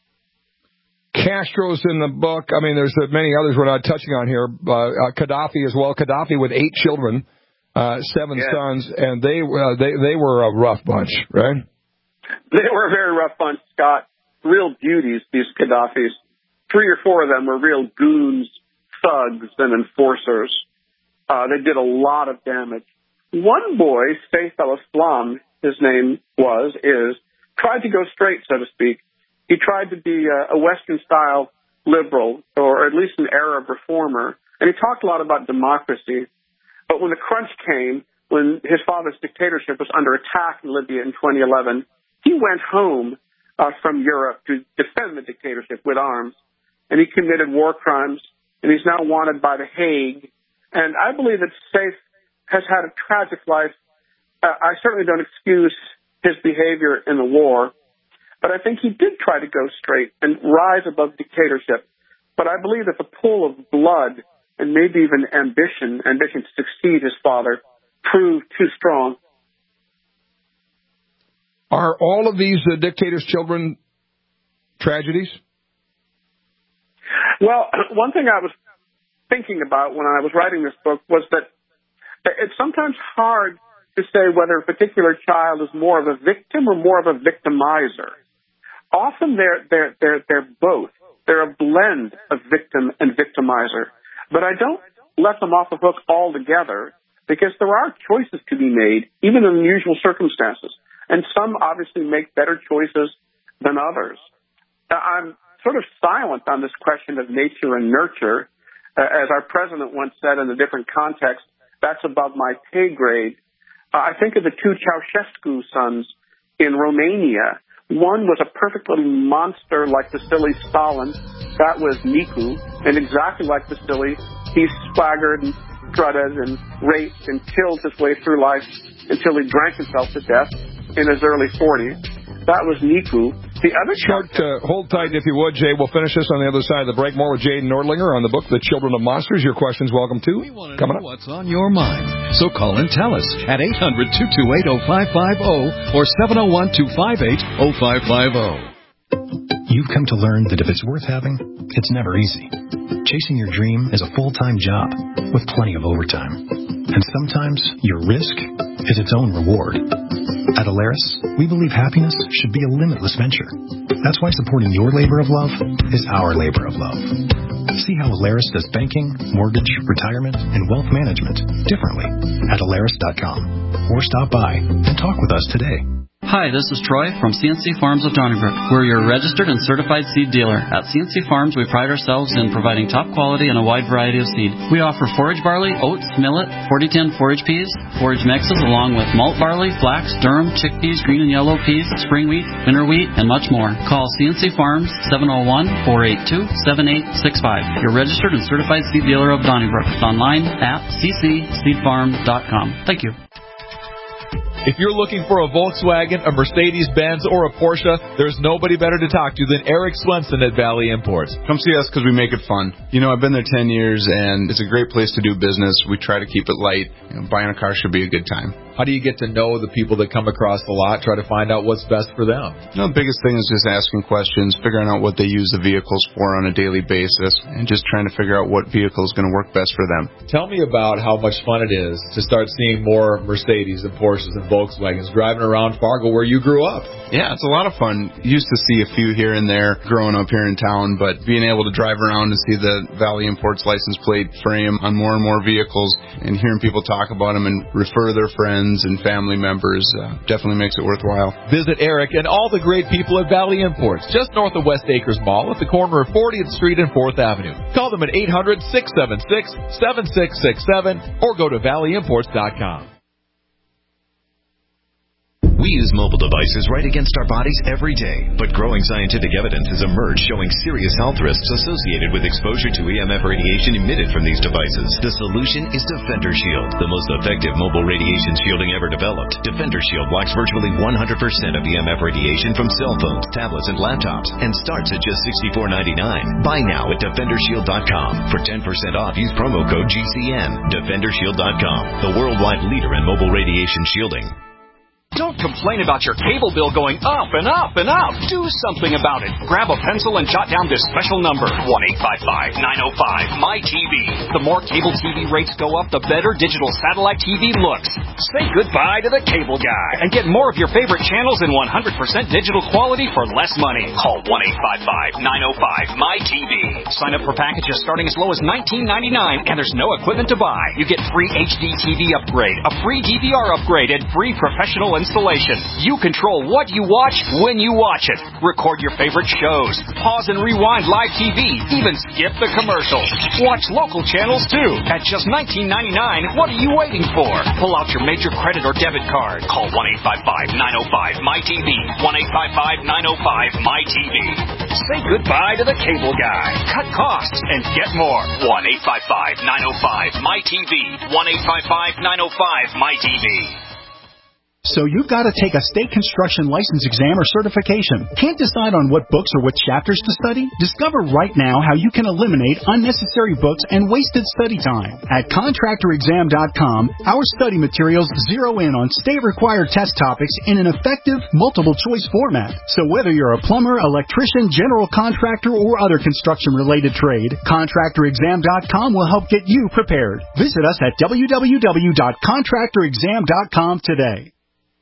Castro's in the book. I mean, there's many others we're not touching on here. Uh, uh, Gaddafi as well. Gaddafi with eight children, uh, seven yeah. sons, and they, uh, they, they were a rough bunch, right? They were a very rough bunch, Scott. Real beauties, these Gaddafis. Three or four of them were real goons, thugs, and enforcers. Uh, they did a lot of damage. One boy, Saif al-Islam, his name was, is, tried to go straight, so to speak. He tried to be a, a Western-style liberal, or at least an Arab reformer, and he talked a lot about democracy. But when the crunch came, when his father's dictatorship was under attack in Libya in twenty eleven, he went home uh, from Europe to defend the dictatorship with arms, and he committed war crimes, and he's now wanted by The Hague. And I believe that Saif has had a tragic life. Uh, I certainly don't excuse his behavior in the war, but I think he did try to go straight and rise above dictatorship. But I believe that the pull of blood and maybe even ambition, ambition to succeed his father, proved too strong. Are all of these uh, dictators' children tragedies? Well, one thing I was thinking about when I was writing this book was that it's sometimes hard to say whether a particular child is more of a victim or more of a victimizer. Often they're, they're, they're, they're both. They're a blend of victim and victimizer. But I don't let them off the hook altogether because there are choices to be made, even in unusual circumstances. And some obviously make better choices than others. I'm sort of silent on this question of nature and nurture. Uh, as our president once said in a different context, that's above my pay grade. Uh, I think of the two Ceausescu sons in Romania. One was a perfect little monster like Vasily Stalin. That was Nicu. And exactly like Vasily, he swaggered and strutted and raped and killed his way through life until he drank himself to death in his early forties. That was Nicu. The other short, uh, hold tight if you would, Jay. We'll finish this on the other side of the break. More with Jay Nordlinger on the book, The Children of Monsters. Your questions, welcome to. We want to Coming know up. what's on your mind. So call and tell us at eight hundred, two two eight, oh five five oh or seven oh one, two five eight, oh five five oh. You've come to learn that if it's worth having, it's never easy. Chasing your dream is a full-time job with plenty of overtime. And sometimes your risk is its own reward. At Alaris, we believe happiness should be a limitless venture. That's why supporting your labor of love is our labor of love. See how Alaris does banking, mortgage, retirement, and wealth management differently at Alaris dot com. Or stop by and talk with us today. Hi, this is Troy from C N C Farms of Donnybrook. We're your registered and certified seed dealer. At C N C Farms, we pride ourselves in providing top quality and a wide variety of seed. We offer forage barley, oats, millet, forty ten forage peas, forage mixes along with malt barley, flax, durum, chickpeas, green and yellow peas, spring wheat, winter wheat, and much more. Call C N C Farms seven oh one, four eight two, seven eight six five. Your registered and certified seed dealer of Donnybrook. Online at c c seed farm dot com. Thank you. If you're looking for a Volkswagen, a Mercedes-Benz, or a Porsche, there's nobody better to talk to than Eric Swenson at Valley Imports. Come see us because we make it fun. You know, I've been there ten years, and it's a great place to do business. We try to keep it light. You know, buying a car should be a good time. How do you get to know the people that come across the lot, try to find out what's best for them? You know, the biggest thing is just asking questions, figuring out what they use the vehicles for on a daily basis, and just trying to figure out what vehicle is going to work best for them. Tell me about how much fun it is to start seeing more Mercedes and Porsches and Volkswagens driving around Fargo where you grew up. Yeah, it's a lot of fun. Used to see a few here and there growing up here in town, but being able to drive around and see the Valley Imports license plate frame on more and more vehicles and hearing people talk about them and refer their friends and family members uh, definitely makes it worthwhile. Visit Eric and all the great people at Valley Imports, just north of West Acres Mall at the corner of fortieth Street and fourth Avenue. Call them at eight hundred, six seven six, seven six six seven or go to valley imports dot com. We use mobile devices right against our bodies every day, but growing scientific evidence has emerged showing serious health risks associated with exposure to E M F radiation emitted from these devices. The solution is Defender Shield, the most effective mobile radiation shielding ever developed. Defender Shield blocks virtually one hundred percent of E M F radiation from cell phones, tablets, and laptops, and starts at just sixty-four ninety-nine. Buy now at defender shield dot com. For ten percent off, use promo code G C N. defender shield dot com, the worldwide leader in mobile radiation shielding. Don't complain about your cable bill going up and up and up. Do something about it. Grab a pencil and jot down this special number, one eight five five, nine oh five, M Y T V. The more cable T V rates go up, the better digital satellite T V looks. Say goodbye to the cable guy and get more of your favorite channels in one hundred percent digital quality for less money. Call one eight five five, nine oh five, M Y T V. Sign up for packages starting as low as nineteen ninety-nine, and there's no equipment to buy. You get free H D T V upgrade, a free D V R upgrade, and free professional installation. You control what you watch when you watch it. Record your favorite shows. Pause and rewind live T V. Even skip the commercials. Watch local channels too. At just nineteen ninety-nine, what are you waiting for? Pull out your major credit or debit card. Call one eight five five, nine oh five, M Y T V. one eight five five, nine oh five, M Y T V. Say goodbye to the cable guy. Cut costs and get more. one eight five five, nine oh five, M Y T V. one eight five five, nine oh five, M Y T V. So you've got to take a state construction license exam or certification. Can't decide on what books or what chapters to study? Discover right now how you can eliminate unnecessary books and wasted study time. At contractor exam dot com, our study materials zero in on state-required test topics in an effective, multiple-choice format. So whether you're a plumber, electrician, general contractor, or other construction-related trade, contractor exam dot com will help get you prepared. Visit us at w w w dot contractor exam dot com today.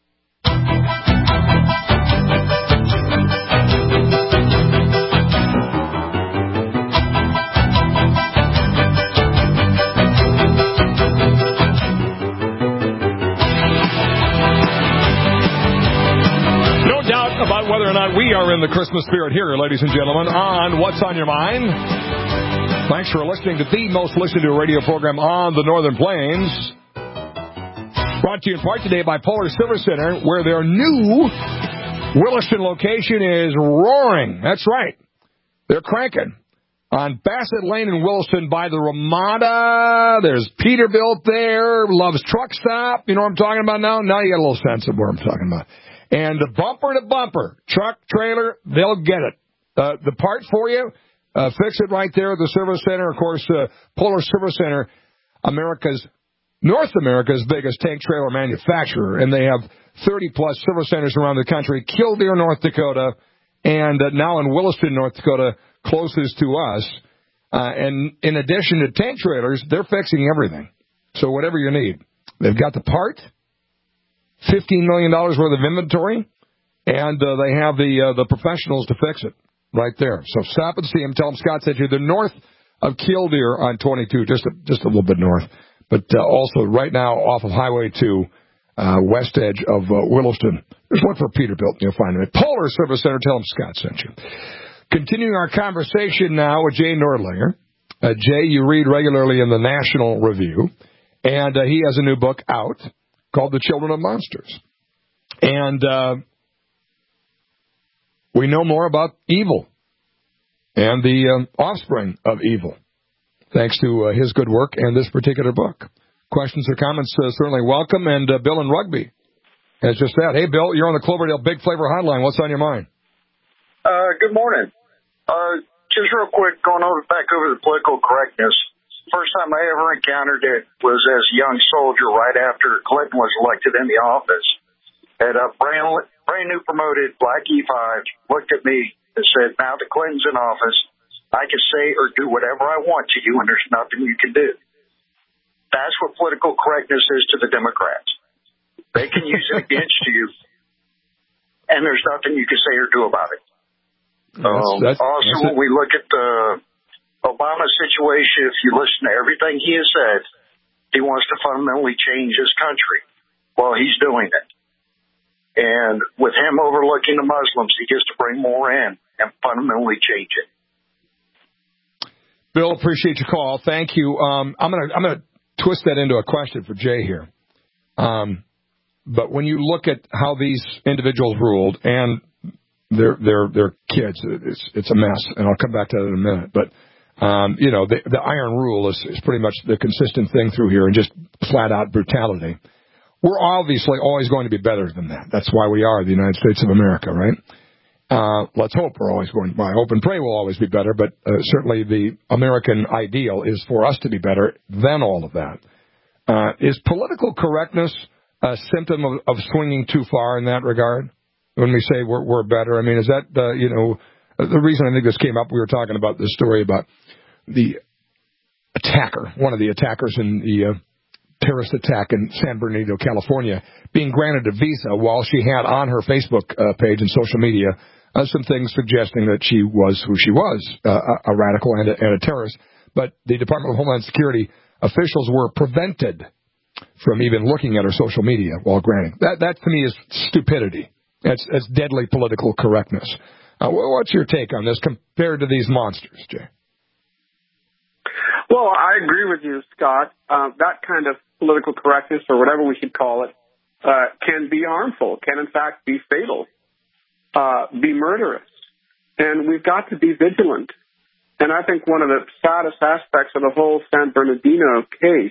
No doubt about whether or not we are in the Christmas spirit here, ladies and gentlemen, on What's on Your Mind. Thanks for listening to the most listened to radio program on the Northern Plains. Brought to you in part today by Polar Silver Center, where their new Williston location is roaring. That's right. They're cranking. On Bassett Lane in Williston by the Ramada. There's Peterbilt there. Loves Truck Stop. You know what I'm talking about now? Now you get a little sense of what I'm talking about. And the bumper to bumper, truck, trailer, they'll get it. Uh, the part for you, uh, fix it right there at the Service Center. Of course, uh, Polar Service Center, America's North America's biggest tank trailer manufacturer, and they have thirty-plus service centers around the country. Killdeer, North Dakota, and uh, now in Williston, North Dakota, closest to us. Uh, and in addition to tank trailers, they're fixing everything. So whatever you need. They've got the part, fifteen million dollars worth of inventory, and uh, they have the uh, the professionals to fix it right there. So stop and see them. Tell them Scott said you're north of Killdeer on twenty-two, just a, just a little bit north. But uh, also right now off of Highway two, uh, west edge of uh, Williston. There's one for Peterbilt. You'll find him at Polar Service Center. Tell him Scott sent you. Continuing our conversation now with Jay Nordlinger. Uh, Jay, you read regularly in the National Review, and uh, he has a new book out called The Children of Monsters. And uh, we know more about evil and the um, offspring of evil, thanks to uh, his good work and this particular book. Questions or comments uh, certainly welcome. And uh, Bill in Rugby has just said, hey, Bill, you're on the Cloverdale Big Flavor Hotline. What's on your mind? Uh, good morning. Uh, just real quick, going over back over the political correctness. First time I ever encountered it was as a young soldier right after Clinton was elected in the office. And a brand, brand new promoted Black E five looked at me and said, now that Clinton's in office, I can say or do whatever I want to you, and there's nothing you can do. That's what political correctness is to the Democrats. They can use it against you, and there's nothing you can say or do about it. That's, um, that's, also, that's when we look at the Obama situation, if you listen to everything he has said, he wants to fundamentally change his country. Well, he's doing it. And with him overlooking the Muslims, he gets to bring more in and fundamentally change it. Bill, appreciate your call. Thank you. Um, I'm gonna I'm gonna twist that into a question for Jay here. Um, but when you look at how these individuals ruled and their their their kids, it's it's a mess, and I'll come back to that in a minute. But um, you know, the, the iron rule is, is pretty much the consistent thing through here, and just flat out brutality. We're obviously always going to be better than that. That's why we are the United States of America, right? Uh, let's hope we're always going, well, I hope and pray we'll always be better, but uh, certainly the American ideal is for us to be better than all of that. Uh, is political correctness a symptom of, of swinging too far in that regard? When we say we're, we're better, I mean, is that, uh, you know, the reason I think this came up, we were talking about this story about the attacker, one of the attackers in the uh, terrorist attack in San Bernardino, California, being granted a visa while she had on her Facebook uh, page and social media uh, some things suggesting that she was who she was, uh, a radical and a, and a terrorist. But the Department of Homeland Security officials were prevented from even looking at her social media while granting. That, that to me, is stupidity. That's, that's deadly political correctness. Uh, what's your take on this compared to these monsters, Jay? Well, I agree with you, Scott. Uh, that kind of political correctness, or whatever we should call it, uh, can be harmful, can in fact be fatal, uh, be murderous. And we've got to be vigilant. And I think one of the saddest aspects of the whole San Bernardino case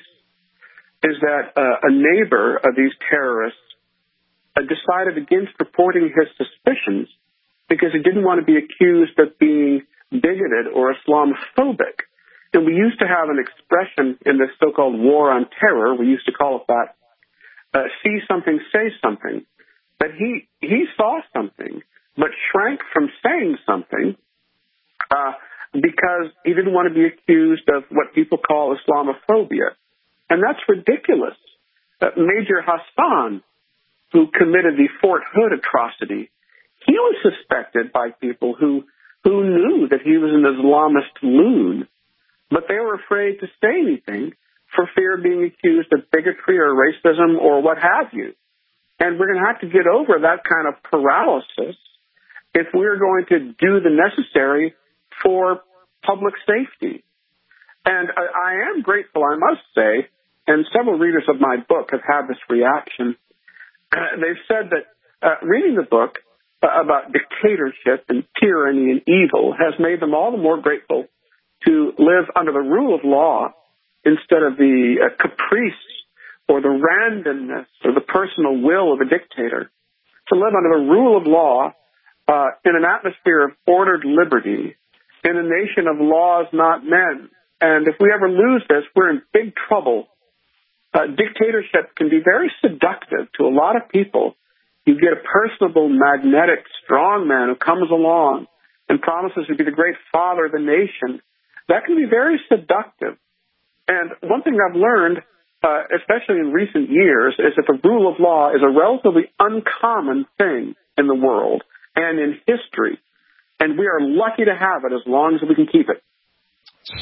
is that uh, a neighbor of these terrorists uh, decided against reporting his suspicions because he didn't want to be accused of being bigoted or Islamophobic. And we used to have an expression in this so-called war on terror, we used to call it that, uh, see something, say something. But he, he saw something, but shrank from saying something uh, because he didn't want to be accused of what people call Islamophobia. And that's ridiculous. Uh, Major Hassan, who committed the Fort Hood atrocity, he was suspected by people who, who knew that he was an Islamist loon. But they were afraid to say anything for fear of being accused of bigotry or racism or what have you. And we're going to have to get over that kind of paralysis if we're going to do the necessary for public safety. And I, I am grateful, I must say, and several readers of my book have had this reaction. Uh, they've said that uh, reading the book uh, about dictatorship and tyranny and evil has made them all the more grateful to live under the rule of law instead of the uh, caprice or the randomness or the personal will of a dictator, to live under the rule of law uh, in an atmosphere of ordered liberty, in a nation of laws, not men. And if we ever lose this, we're in big trouble. Uh, dictatorship can be very seductive to a lot of people. You get a personable, magnetic, strong man who comes along and promises to be the great father of the nation. That can be very seductive. And one thing I've learned, uh, especially in recent years, is that the rule of law is a relatively uncommon thing in the world and in history. And we are lucky to have it as long as we can keep it.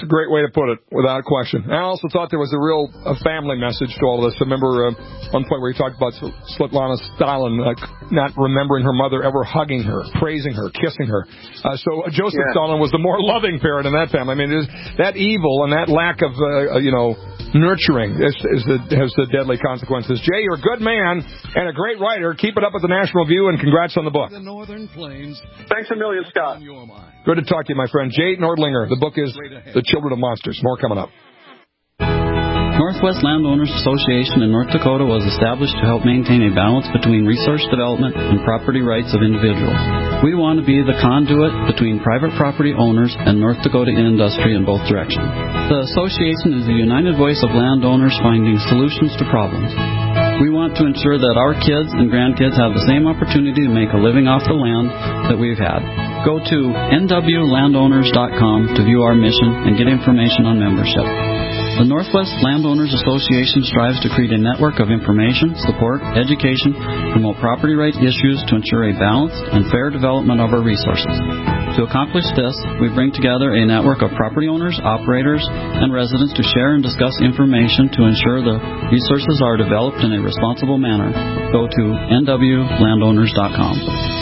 a great way to put it, without question. I also thought there was a real a family message to all of this. I remember uh, one point where he talked about Svetlana Stalin uh, not remembering her mother ever hugging her, praising her, kissing her. Uh, so Joseph yeah. Stalin was the more loving parent in that family. I mean, it is, that evil and that lack of, uh, you know, nurturing is, is the, has the deadly consequences. Jay, you're a good man and a great writer. Keep it up at the National View, and congrats on the book. The Northern Plains. Thanks a million, Scott. Good to talk to you, my friend. Jay Nordlinger. The book is The Children of Monsters. More coming up. Northwest Landowners Association in North Dakota was established to help maintain a balance between resource development and property rights of individuals. We want to be the conduit between private property owners and North Dakota industry in both directions. The association is the united voice of landowners finding solutions to problems. We want to ensure that our kids and grandkids have the same opportunity to make a living off the land that we've had. Go to N W landowners dot com to view our mission and get information on membership. The Northwest Landowners Association strives to create a network of information, support, education, promote property rights issues to ensure a balanced and fair development of our resources. To accomplish this, we bring together a network of property owners, operators, and residents to share and discuss information to ensure the resources are developed in a responsible manner. Go to N W landowners dot com.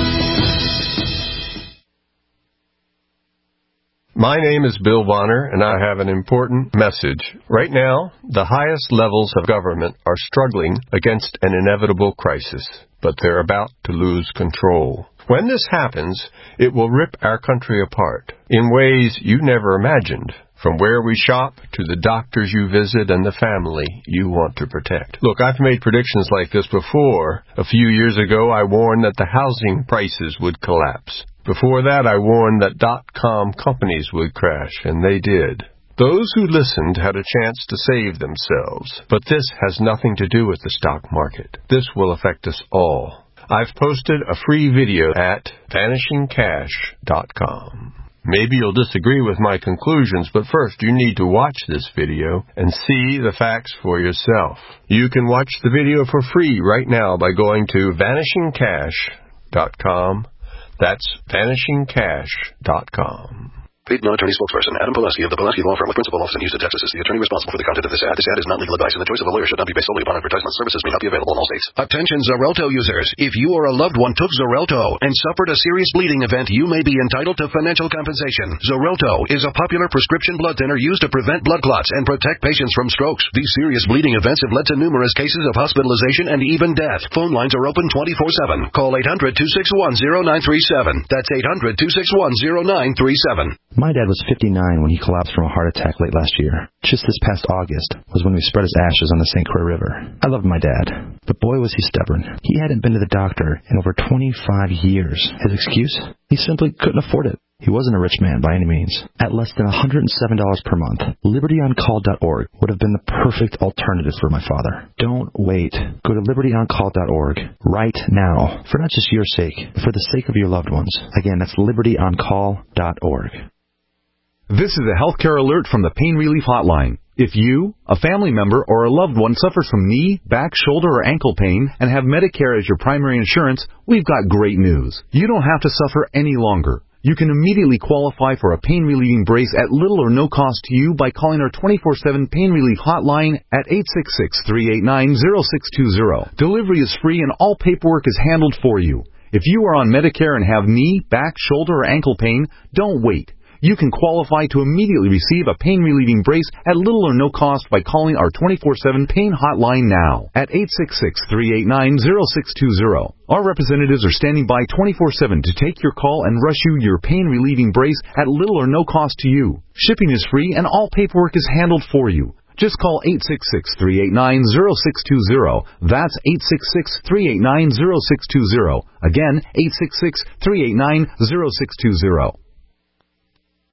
My name is Bill Bonner, and I have an important message. Right now, the highest levels of government are struggling against an inevitable crisis, but they're about to lose control. When this happens, it will rip our country apart in ways you never imagined, from where we shop to the doctors you visit and the family you want to protect. Look, I've made predictions like this before. A few years ago, I warned that the housing prices would collapse. Before that, I warned that dot-com companies would crash, and they did. Those who listened had a chance to save themselves, but this has nothing to do with the stock market. This will affect us all. I've posted a free video at vanishing cash dot com. Maybe you'll disagree with my conclusions, but first you need to watch this video and see the facts for yourself. You can watch the video for free right now by going to vanishing cash dot com. That's vanishing cash dot com. Paid non-attorney spokesperson Adam Pulaski of the Pulaski Law Firm with principal office in Houston, Texas is the attorney responsible for the content of this ad. This ad is not legal advice, and the choice of a lawyer should not be based solely upon advertisement. Services may not be available in all states. Attention Xarelto users. If you or a loved one took Xarelto and suffered a serious bleeding event, you may be entitled to financial compensation. Xarelto is a popular prescription blood thinner used to prevent blood clots and protect patients from strokes. These serious bleeding events have led to numerous cases of hospitalization and even death. Phone lines are open twenty-four seven. Call eight hundred, two six one, zero nine three seven. That's eight hundred, two six one, zero nine three seven. My dad was fifty-nine when he collapsed from a heart attack late last year. Just this past August was when we spread his ashes on the Saint Croix River. I loved my dad, but boy was he stubborn. He hadn't been to the doctor in over twenty-five years. His excuse? He simply couldn't afford it. He wasn't a rich man by any means. At less than one hundred seven dollars per month, liberty on call dot org would have been the perfect alternative for my father. Don't wait. Go to liberty on call dot org right now, for not just your sake, but for the sake of your loved ones. Again, that's liberty on call dot org. This is a healthcare alert from the Pain Relief Hotline. If you, a family member, or a loved one suffers from knee, back, shoulder, or ankle pain and have Medicare as your primary insurance, we've got great news. You don't have to suffer any longer. You can immediately qualify for a pain-relieving brace at little or no cost to you by calling our twenty-four seven Pain Relief Hotline at eight six six, three eight nine, zero six two zero. Delivery is free and all paperwork is handled for you. If you are on Medicare and have knee, back, shoulder, or ankle pain, don't wait. You can qualify to immediately receive a pain-relieving brace at little or no cost by calling our twenty-four seven Pain Hotline now at eight six six, three eight nine, zero six two zero. Our representatives are standing by twenty-four seven to take your call and rush you your pain-relieving brace at little or no cost to you. Shipping is free and all paperwork is handled for you. Just call eight six six, three eight nine, zero six two zero. That's eight six six, three eight nine, zero six two zero. Again, eight six six, three eight nine, zero six two zero.